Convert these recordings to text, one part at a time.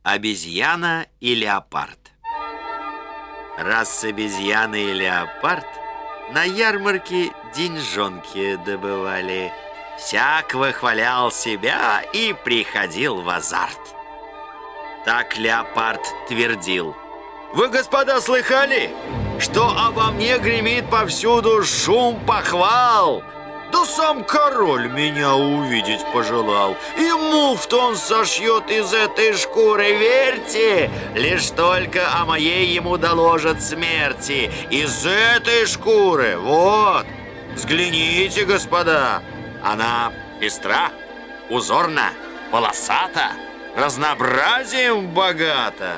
Обезьяна и леопард. Раз обезьяна и леопард на ярмарке деньжонки добывали, всяк выхвалял себя и приходил в азарт. Так леопард твердил: «Вы, господа, слыхали, что обо мне гремит повсюду шум похвал? Да сам король меня увидеть пожелал, и муфт он сошьет из этой шкуры, верьте, лишь только о моей ему доложат смерти. Из этой шкуры, вот, взгляните, господа, она пестра, узорна, полосата, разнообразием богата».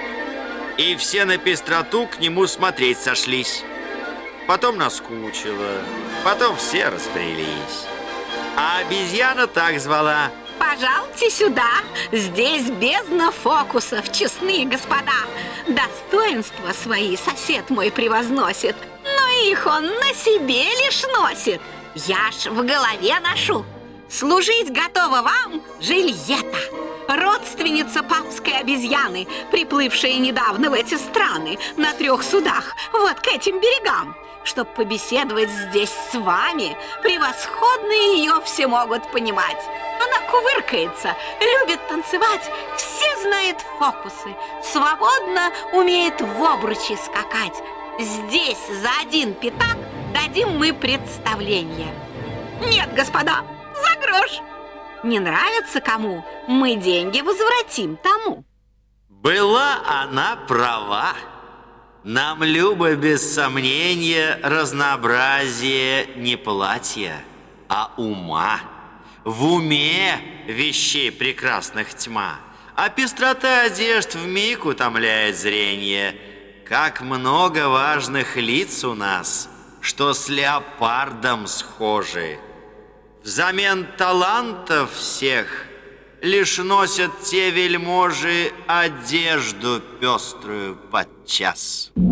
И все на пестроту к нему смотреть сошлись. Потом наскучило, потом все разбрелись. А обезьяна так звала: «Пожалуйте сюда, здесь бездна фокусов, честные господа. Достоинства свои сосед мой превозносит, но их он на себе лишь носит. Я ж в голове ношу. Служить готова вам Жильетта, родственница папской обезьяны, приплывшая недавно в эти страны на 3 судах, вот к этим берегам. Чтоб побеседовать здесь с вами, превосходно ее все могут понимать. Она кувыркается, любит танцевать, все знает фокусы, свободно умеет в обручи скакать. Здесь за 1 пятак дадим мы представление. Нет, господа, за грош. Не нравится кому, мы деньги возвратим тому». Была она права. Нам любо, без сомнения, разнообразие не платья, а ума. В уме вещей прекрасных тьма, а пестрота одежд вмиг утомляет зрение. Как много важных лиц у нас, что с леопардом схожи. Взамен талантов всех лишь носят те вельможи одежду пеструю подчас.